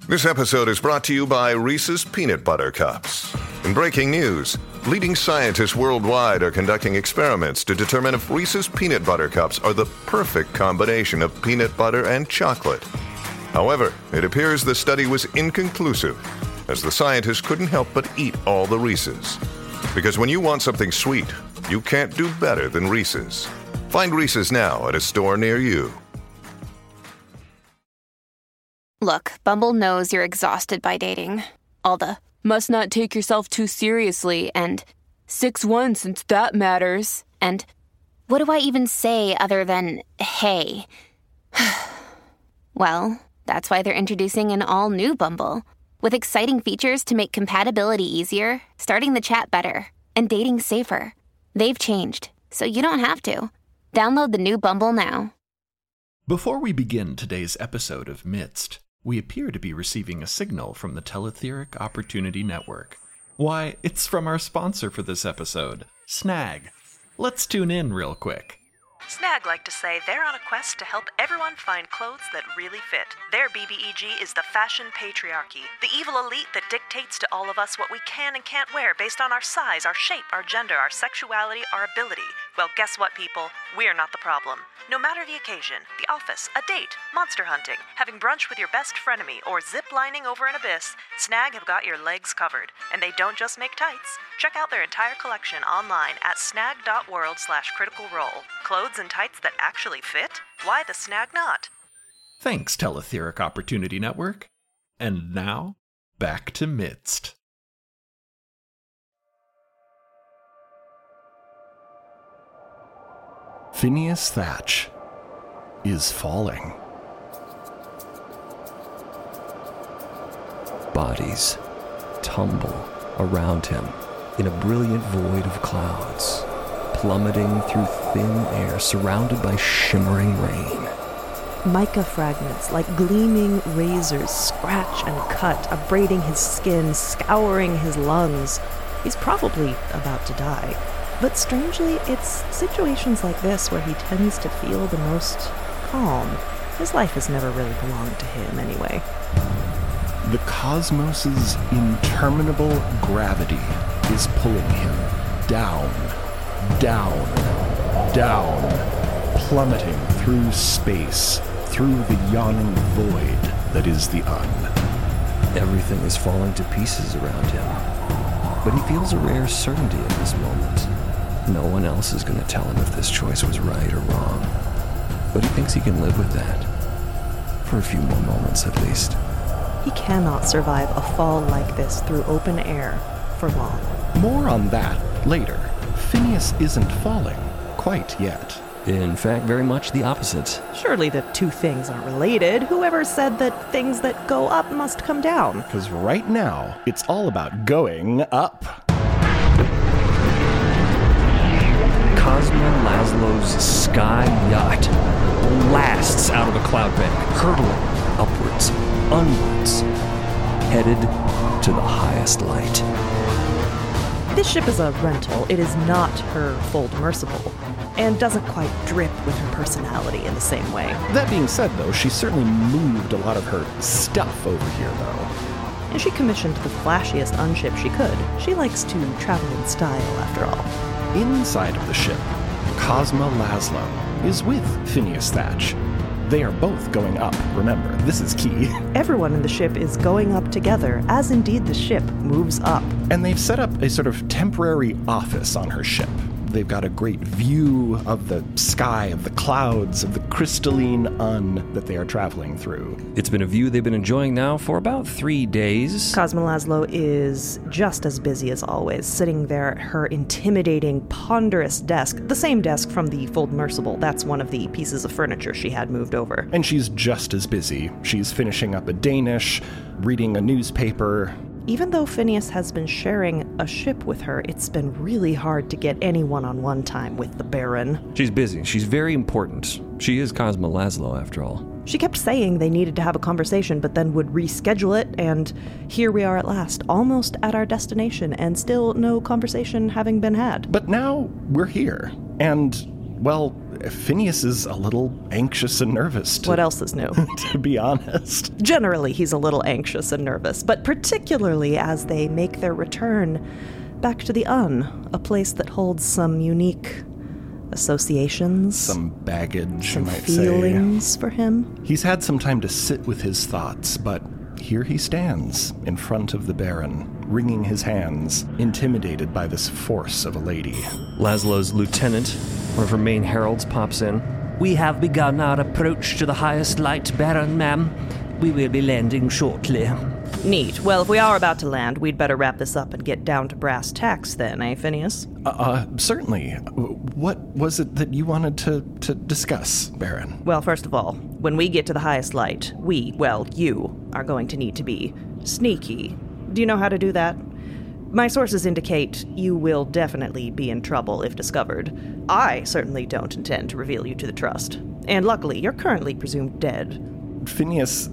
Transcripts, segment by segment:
This episode is brought to you by Reese's Peanut Butter Cups. In breaking news, leading scientists worldwide are conducting experiments to determine if Reese's Peanut Butter Cups are the perfect combination of peanut butter and chocolate. However, it appears the study was inconclusive, as the scientists couldn't help but eat all the Reese's. Because when you want something sweet, you can't do better than Reese's. Find Reese's now at a store near you. Look, Bumble knows you're exhausted by dating. All the, must not take yourself too seriously, and 6'1" since that matters, and what do I even say other than, hey? Well, that's why they're introducing an all-new Bumble, with exciting features to make compatibility easier, starting the chat better, and dating safer. They've changed, so you don't have to. Download the new Bumble now. Before we begin today's episode of Midst, we appear to be receiving a signal from the Teletheric Opportunity Network. Why, it's from our sponsor for this episode, Snag. Let's tune in real quick. Snag like to say they're on a quest to help everyone find clothes that really fit. Their BBEG is the fashion patriarchy, the evil elite that dictates to all of us what we can and can't wear based on our size, our shape, our gender, our sexuality, our ability. Well, guess what, people? We're not the problem. No matter the occasion, the office, a date, monster hunting, having brunch with your best frenemy, or zip-lining over an abyss, Snag have got your legs covered. And they don't just make tights. Check out their entire collection online at snag.world/criticalrole. Clothes and tights that actually fit? Why the snag not? Thanks, Teletheric Opportunity Network. And now, back to Midst. Phineas Thatch is falling. Bodies tumble around him in a brilliant void of clouds, plummeting through thin air, surrounded by shimmering rain. Mica fragments, like gleaming razors, scratch and cut, abrading his skin, scouring his lungs. He's probably about to die. But strangely, it's situations like this where he tends to feel the most calm. His life has never really belonged to him anyway. The cosmos's interminable gravity is pulling him down, down, down, plummeting through space, through the yawning void that is the Everything is falling to pieces around him. But he feels a rare certainty at this moment. No one else is going to tell him if this choice was right or wrong. But he thinks he can live with that. For a few more moments, at least. He cannot survive a fall like this through open air for long. More on that later. Phineas isn't falling quite yet. In fact, very much the opposite. Surely the two things aren't related. Whoever said that things that go up must come down? Because right now, it's all about going up. Cosmo Laszlo's sky yacht blasts out of a cloud bank, hurtling upwards, onwards, headed to the highest light. This ship is a rental. It is not her full demersible, and doesn't quite drip with her personality in the same way. That being said, though, she certainly moved a lot of her stuff over here, though. And she commissioned the flashiest unship she could. She likes to travel in style, after all. Inside of the ship, Cosmo Laszlo is with Phineas Thatch. They are both going up, remember, this is key. Everyone in the ship is going up together, as indeed the ship moves up. And they've set up a sort of temporary office on her ship. They've got a great view of the sky, of the clouds, of the crystalline that they are traveling through. It's been a view they've been enjoying now for about 3 days. Cosmo Laszlo is just as busy as always, sitting there at her intimidating, ponderous desk, the same desk from the full demersible. That's one of the pieces of furniture she had moved over. And she's just as busy. She's finishing up a Danish, reading a newspaper. Even though Phineas has been sharing a ship with her, it's been really hard to get any one-on-one time with the Baron. She's busy. She's very important. She is Cosmo Laszlo, after all. She kept saying they needed to have a conversation, but then would reschedule it, and here we are at last, almost at our destination, and still no conversation having been had. But now we're here, and Well, Phineas is a little anxious and nervous. What else is new? To be honest. Generally, he's a little anxious and nervous, but particularly as they make their return back to the a place that holds some unique associations. Some baggage, some you might feelings say. For him. He's had some time to sit with his thoughts, but here he stands in front of the Baron, wringing his hands, intimidated by this force of a lady. Laszlo's lieutenant, one of her main heralds, pops in. We have begun our approach to the highest light, Baron, ma'am. We will be landing shortly. Neat. Well, if we are about to land, we'd better wrap this up and get down to brass tacks then, eh, Phineas? Certainly. What was it that you wanted to discuss, Baron? Well, first of all, when we get to the highest light, you are going to need to be sneaky. Do you know how to do that? My sources indicate you will definitely be in trouble if discovered. I certainly don't intend to reveal you to the Trust. And luckily, you're currently presumed dead. Phineas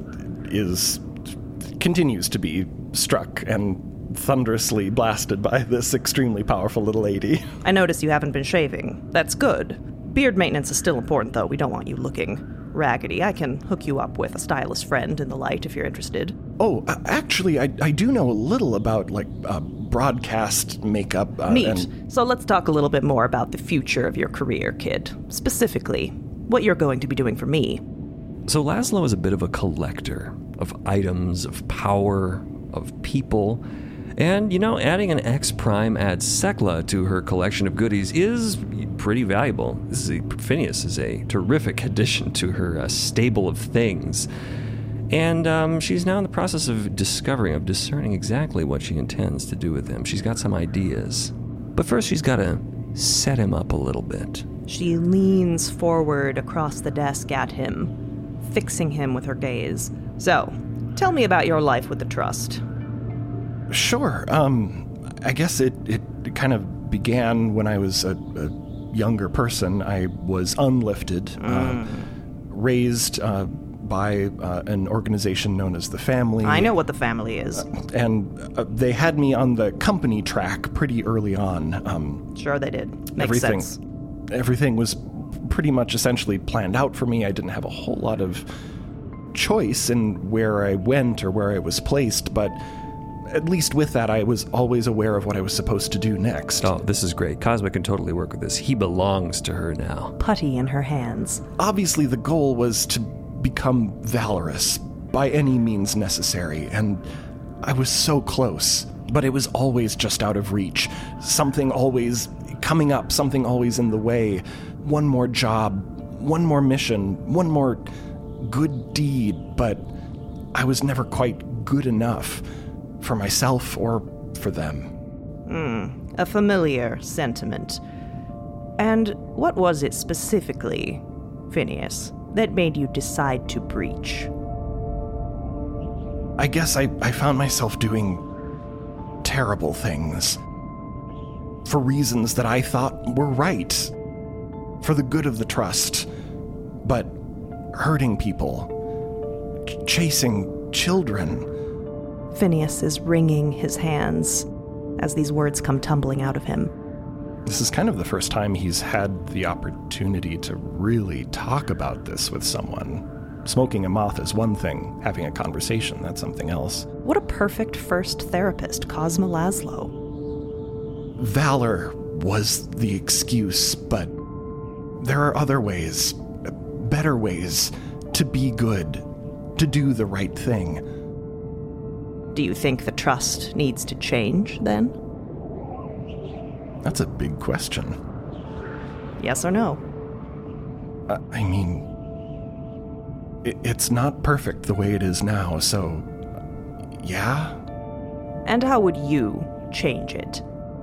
continues to be struck and thunderously blasted by this extremely powerful little lady. I notice you haven't been shaving. That's good. Beard maintenance is still important, though. We don't want you looking raggedy. I can hook you up with a stylist friend in the light if you're interested. Oh, actually, I do know a little about, broadcast makeup. Neat. So let's talk a little bit more about the future of your career, kid. Specifically, what you're going to be doing for me. So Laszlo is a bit of a collector of items, of power, of people. And, adding an X Prime ad Sekla to her collection of goodies is pretty valuable. Phineas is a terrific addition to her stable of things. And she's now in the process of discerning exactly what she intends to do with him. She's got some ideas. But first she's got to set him up a little bit. She leans forward across the desk at him, fixing him with her gaze. So, tell me about your life with the Trust. Sure. I guess it kind of began when I was a younger person. I was unlifted, raised by an organization known as the Family. I know what the Family is. And they had me on the company track pretty early on. Sure they did. Makes sense. Everything was pretty much essentially planned out for me. I didn't have a whole lot of choice in where I went or where I was placed, but at least with that, I was always aware of what I was supposed to do next. Oh, this is great. Cosmic can totally work with this. He belongs to her now. Putty in her hands. Obviously, the goal was to become valorous by any means necessary, and I was so close, but it was always just out of reach. Something always coming up, something always in the way. One more job, one more mission, one more good deed, but I was never quite good enough for myself or for them. A familiar sentiment. And what was it specifically, Phineas, that made you decide to breach? I guess I found myself doing terrible things for reasons that I thought were right, for the good of the Trust, but hurting people, chasing children. Phineas is wringing his hands as these words come tumbling out of him. This is kind of the first time he's had the opportunity to really talk about this with someone. Smoking a moth is one thing, having a conversation, that's something else. What a perfect first therapist, Cosmo Laszlo. Valor was the excuse, but there are other ways, better ways, to be good, to do the right thing. Do you think the Trust needs to change, then? That's a big question. Yes or no? I mean, it's not perfect the way it is now, so yeah? And how would you change it?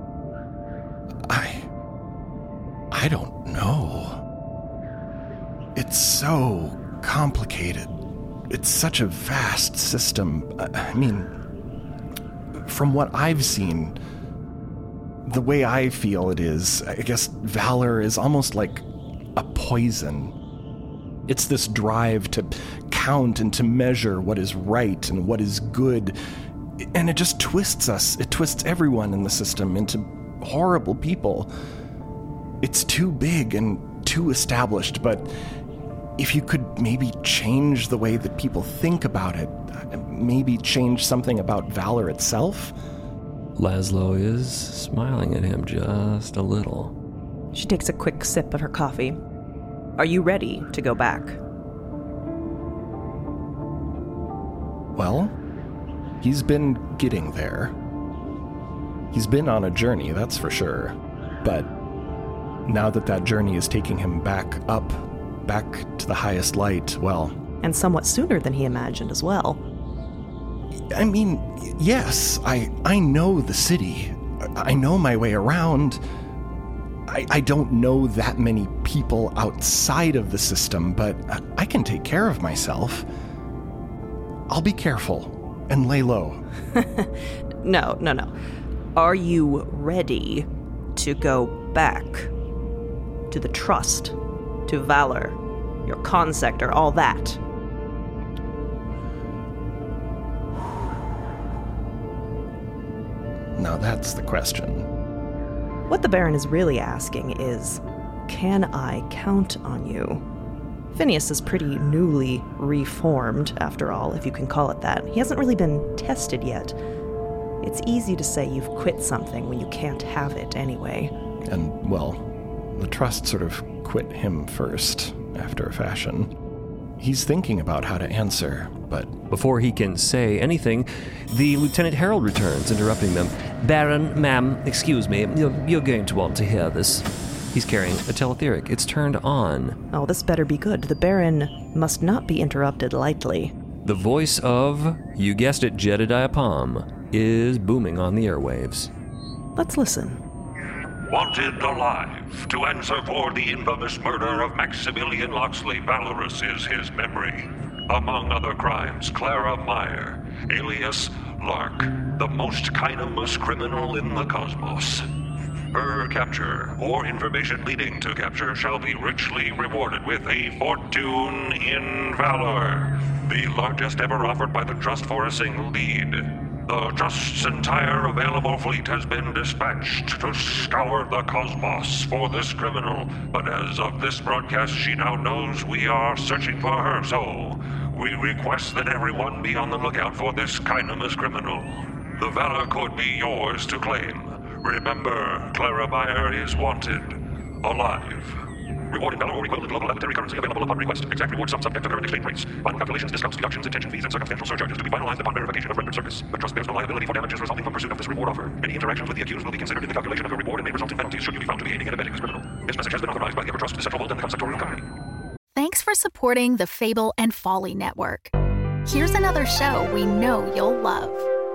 I don't know. It's so complicated. It's such a vast system. I mean, from what I've seen, the way I feel it is, I guess valor is almost like a poison. It's this drive to count and to measure what is right and what is good. And it just twists us. It twists everyone in the system into horrible people. It's too big and too established, but if you could maybe change the way that people think about it, maybe change something about Valor itself? Laszlo is smiling at him just a little. She takes a quick sip of her coffee. Are you ready to go back? Well, he's been getting there. He's been on a journey, that's for sure. But now that journey is taking him back up, back to the highest light, well... And somewhat sooner than he imagined as well. I mean, yes, I know the city. I know my way around. I don't know that many people outside of the system, but I can take care of myself. I'll be careful and lay low. No. Are you ready to go back to the Trust, to Valor, your consector, all that? Now that's the question. What the Baron is really asking is, can I count on you? Phineas is pretty newly reformed, after all, if you can call it that. He hasn't really been tested yet. It's easy to say you've quit something when you can't have it anyway. And, well, the Trust sort of quit him first, after a fashion. He's thinking about how to answer, but... Before he can say anything, the Lieutenant Herald returns, interrupting them. Baron, ma'am, excuse me, you're going to want to hear this. He's carrying a teletheric. It's turned on. Oh, this better be good. The Baron must not be interrupted lightly. The voice of, you guessed it, Jedediah Palm, is booming on the airwaves. Let's listen. Wanted alive to answer for the infamous murder of Maximilian Loxley Valorous is his memory. Among other crimes, Clara Meyer, alias Lark, the most cynamous criminal in the cosmos. Her capture, or information leading to capture, shall be richly rewarded with a fortune in valor, the largest ever offered by the Trust for a single deed. The Trust's entire available fleet has been dispatched to scour the cosmos for this criminal, but as of this broadcast, she now knows we are searching for her, so we request that everyone be on the lookout for this cynamous criminal. The valor could be yours to claim. Remember, Clara Meyer is wanted. Alive. Reward in valor or equivalent global monetary currency available upon request. Exact reward sum subject to current exchange rates. Final calculations, discounts, deductions, detention fees, and circumstantial surcharges to be finalized upon verification of rendered service. The Trust bears no liability for damages resulting from pursuit of this reward offer. Any interactions with the accused will be considered in the calculation of a reward and may result in penalties should you be found to be aiding and abetting this criminal. This message has been authorized by the Trust, the Central Vault, and the Consectorial Company. Thanks for supporting the Fable and Folly Network. Here's another show we know you'll love.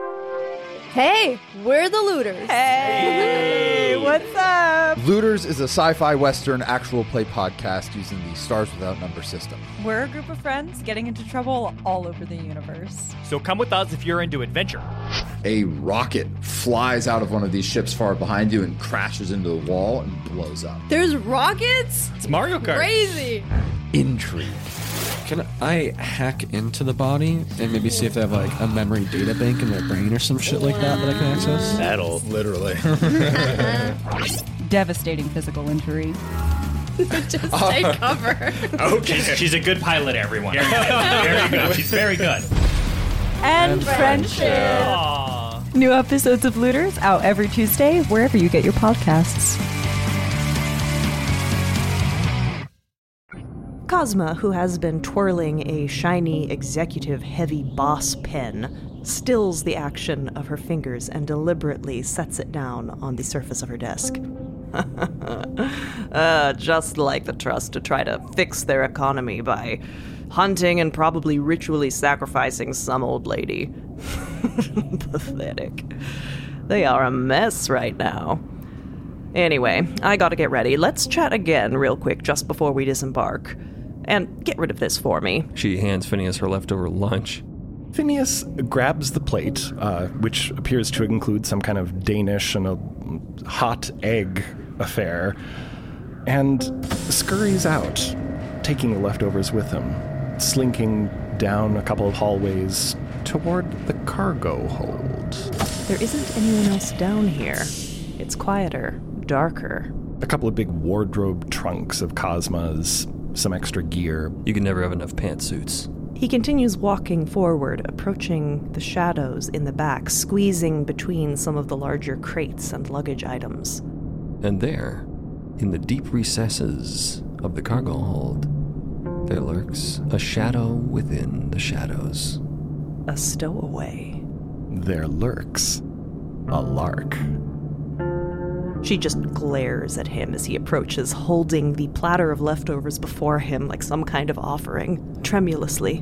Hey, we're the Looters. Hey, what's up? Looters is a sci-fi western actual play podcast using the Stars Without Number system. We're a group of friends getting into trouble all over the universe. So come with us if you're into adventure. A rocket flies out of one of these ships far behind you and crashes into the wall and blows up. There's rockets? It's Mario Kart. Crazy. Intrigue. Can I hack into the body and maybe see if they have like a memory data bank in their brain or some shit like that I can access? That'll literally. Devastating physical injury. Just take cover. Okay. She's a good pilot, everyone. Very good. She's very good. And friendship. Aww. New episodes of Looters out every Tuesday, wherever you get your podcasts. Cosma, who has been twirling a shiny, executive-heavy boss pen, stills the action of her fingers and deliberately sets it down on the surface of her desk. Just like the Trust to try to fix their economy by hunting and probably ritually sacrificing some old lady. Pathetic. They are a mess right now. Anyway, I gotta get ready. Let's chat again real quick just before we disembark. And get rid of this for me. She hands Phineas her leftover lunch. Phineas grabs the plate, which appears to include some kind of Danish and a hot egg affair, and scurries out, taking the leftovers with him, slinking down a couple of hallways toward the cargo hold. There isn't anyone else down here. It's quieter, darker. a couple of big wardrobe trunks of Cosma's, some extra gear. You can never have enough pantsuits. He continues walking forward, approaching the shadows in the back, squeezing between some of the larger crates and luggage items. And there, in the deep recesses of the cargo hold, there lurks a shadow within the shadows. A stowaway. There lurks a lark. She just glares at him as he approaches, holding the platter of leftovers before him like some kind of offering, tremulously.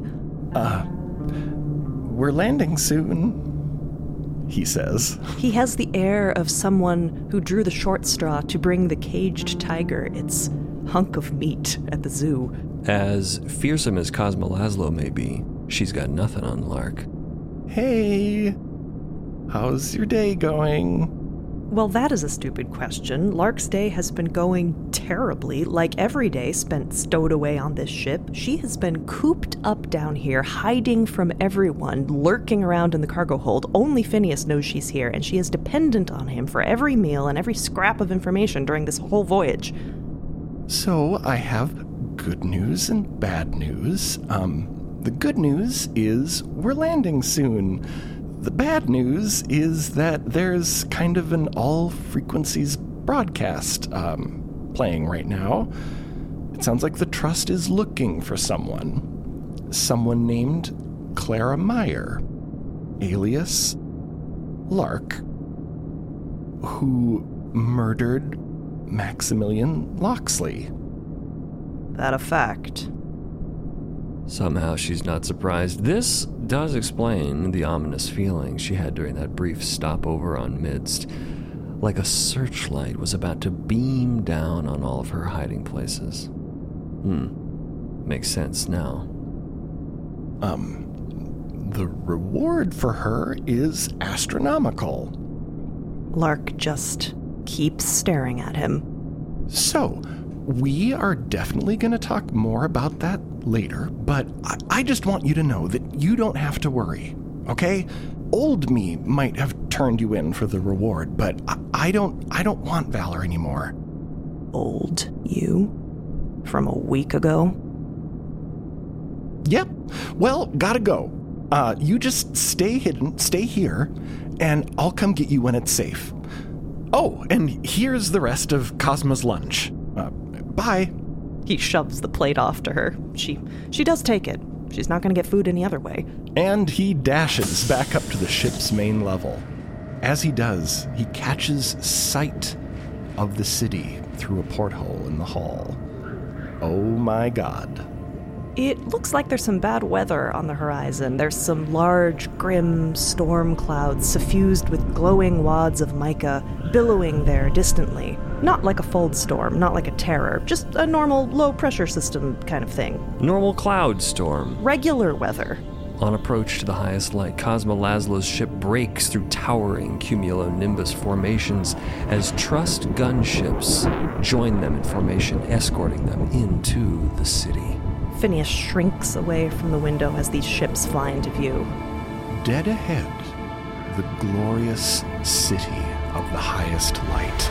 We're landing soon, he says. He has the air of someone who drew the short straw to bring the caged tiger its hunk of meat at the zoo. As fearsome as Cosma Laszlo may be, she's got nothing on Lark. Hey, how's your day going? Well, that is a stupid question. Lark's day has been going terribly, like every day spent stowed away on this ship. She has been cooped up down here, hiding from everyone, lurking around in the cargo hold. Only Phineas knows she's here, and she is dependent on him for every meal and every scrap of information during this whole voyage. So, I have good news and bad news. The good news is we're landing soon. The bad news is that there's kind of an all-frequencies broadcast playing right now. It sounds like the Trust is looking for someone. Someone named Clara Meyer, alias Lark, who murdered Maximilian Loxley. That a fact? Somehow she's not surprised. This does explain the ominous feeling she had during that brief stopover on Midst, like a searchlight was about to beam down on all of her hiding places. Makes sense now. The reward for her is astronomical. Lark just keeps staring at him. So, we are definitely going to talk more about that later, but I just want you to know that you don't have to worry, okay? Old me might have turned you in for the reward, but I don't want Valor anymore. Old you? From a week ago? Yep. Well, gotta go. You just stay hidden, stay here, and I'll come get you when it's safe. Oh, and here's the rest of Cosma's lunch. Bye. He shoves the plate off to her. She does take it. She's not going to get food any other way. And he dashes back up to the ship's main level. As he does, he catches sight of the city through a porthole in the hall. Oh my God. It looks like there's some bad weather on the horizon. There's some large, grim storm clouds suffused with glowing wads of mica billowing there distantly. Not like a fold storm, not like a terror, just a normal low-pressure system kind of thing. Normal cloud storm. Regular weather. On approach to the highest light, Cosma Laszlo's ship breaks through towering cumulonimbus formations as Trust gunships join them in formation, escorting them into the city. Phineas shrinks away from the window as these ships fly into view. Dead ahead, the glorious city of the highest light.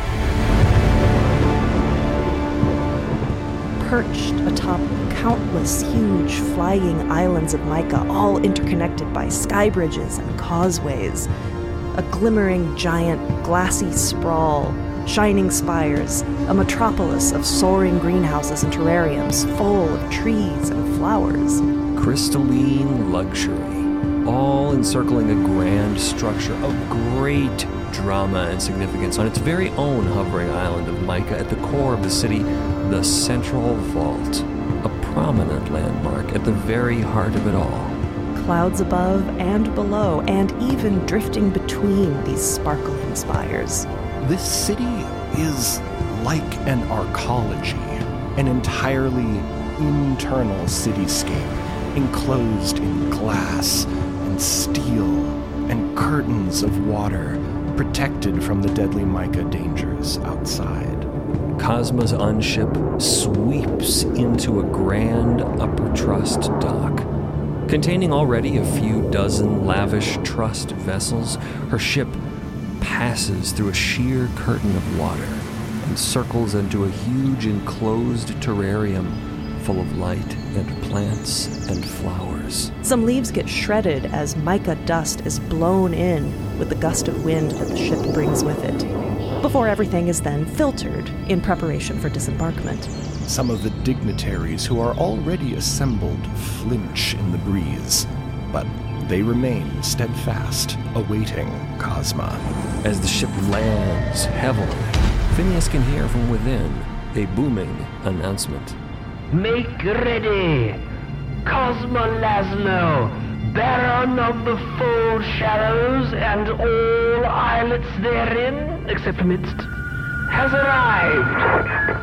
Perched atop countless huge flying islands of mica, all interconnected by sky bridges and causeways. A glimmering giant glassy sprawl, shining spires, a metropolis of soaring greenhouses and terrariums full of trees and flowers. Crystalline luxury, all encircling a grand structure of great drama and significance on its very own hovering island of mica at the core of the city, the Central Vault, a prominent landmark at the very heart of it all. Clouds above and below, and even drifting between these sparkling spires. This city is like an arcology, an entirely internal cityscape, enclosed in glass and steel and curtains of water, protected from the deadly mica dangers outside. Cosma's unship sweeps into a grand upper Trust dock. Containing already a few dozen lavish Trust vessels, her ship passes through a sheer curtain of water, and and circles into a huge enclosed terrarium full of light and plants and flowers. Some leaves get shredded as mica dust is blown in with the gust of wind that the ship brings with it, before everything is then filtered in preparation for disembarkment. Some of the dignitaries who are already assembled flinch in the breeze, but they remain steadfast, awaiting Cosma. As the ship lands heavily, Phineas can hear from within a booming announcement. Make ready! Cosma Laszlo, Baron of the Four Shadows and all islets therein, except Midst, has arrived.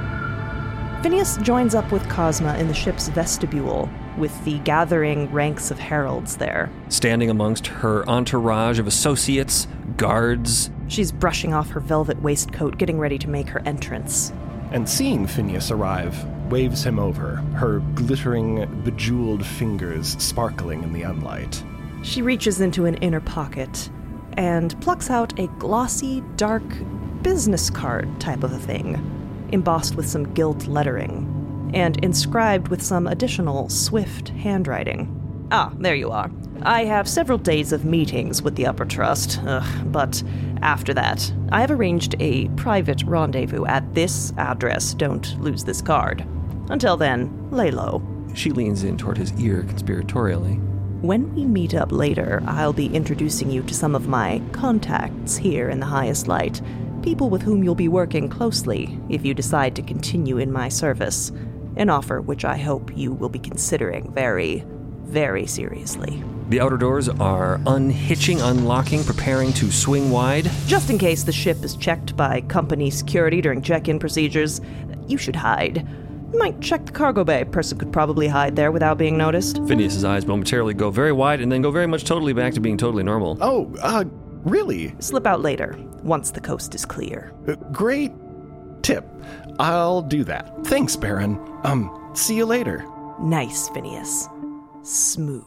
Phineas joins up with Cosma in the ship's vestibule, with the gathering ranks of heralds there. Standing amongst her entourage of associates, guards. She's brushing off her velvet waistcoat, getting ready to make her entrance. And seeing Phineas arrive, waves him over, her glittering, bejeweled fingers sparkling in the sunlight. She reaches into an inner pocket and plucks out a glossy, dark business card type of a thing, embossed with some gilt lettering, and inscribed with some additional swift handwriting. Ah, there you are. I have several days of meetings with the Upper Trust, but after that, I have arranged a private rendezvous at this address. Don't lose this card. Until then, lay low. She leans in toward his ear conspiratorially. When we meet up later, I'll be introducing you to some of my contacts here in the highest light, people with whom you'll be working closely if you decide to continue in my service, an offer which I hope you will be considering very, very seriously. The outer doors are unhitching, unlocking, preparing to swing wide. Just in case the ship is checked by company security during check-in procedures, you should hide. You might check the cargo bay. Person could probably hide there without being noticed. Phineas's eyes momentarily go very wide and then go very much totally back to being totally normal. Oh, really? Slip out later, once the coast is clear. Great tip. I'll do that. Thanks, Baron. See you later. Nice, Phineas. Smooth.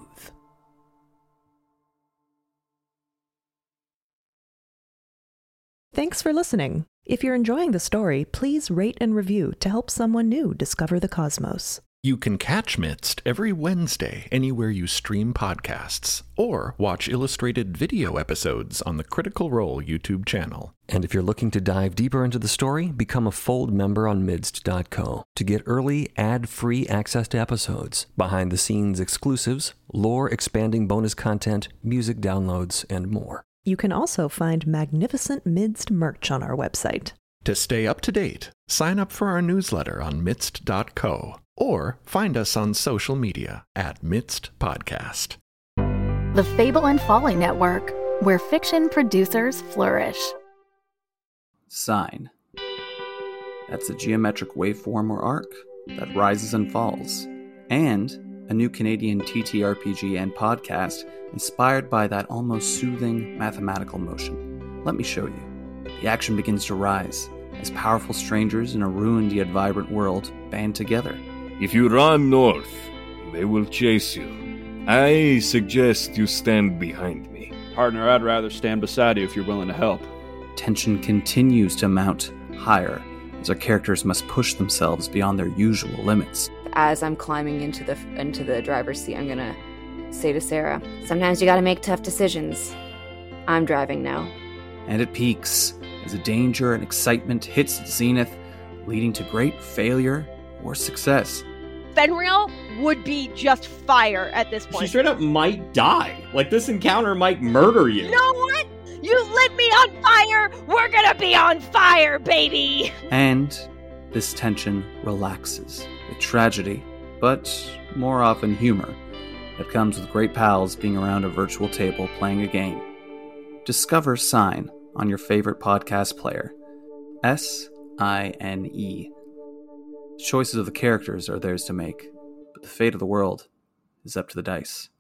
Thanks for listening. If you're enjoying the story, please rate and review to help someone new discover the cosmos. You can catch Midst every Wednesday anywhere you stream podcasts, or watch illustrated video episodes on the Critical Role YouTube channel. And if you're looking to dive deeper into the story, become a Fold member on Midst.co to get early, ad-free access to episodes, behind-the-scenes exclusives, lore-expanding bonus content, music downloads, and more. You can also find magnificent Midst merch on our website. To stay up to date, sign up for our newsletter on Midst.co, or find us on social media at Midst Podcast. The Fable and Folly Network, where fiction producers flourish. Sine. That's a geometric waveform or arc that rises and falls. And a new Canadian TTRPG and podcast inspired by that almost soothing mathematical motion. Let me show you. The action begins to rise as powerful strangers in a ruined yet vibrant world band together. If you run north, they will chase you. I suggest you stand behind me. Partner, I'd rather stand beside you if you're willing to help. Tension continues to mount higher as our characters must push themselves beyond their usual limits. As I'm climbing into the driver's seat, I'm gonna say to Sarah, sometimes you gotta make tough decisions. I'm driving now. And it peaks as the danger and excitement hits its zenith, leading to great failure or success. Fenrir would be just fire at this point. She straight up might die. Like, this encounter might murder you. You know what? You lit me on fire! We're gonna be on fire, baby! And this tension relaxes with tragedy, but more often humor, that comes with great pals being around a virtual table playing a game. Discover Sine on your favorite podcast player. S-I-N-E. The choices of the characters are theirs to make, but the fate of the world is up to the dice.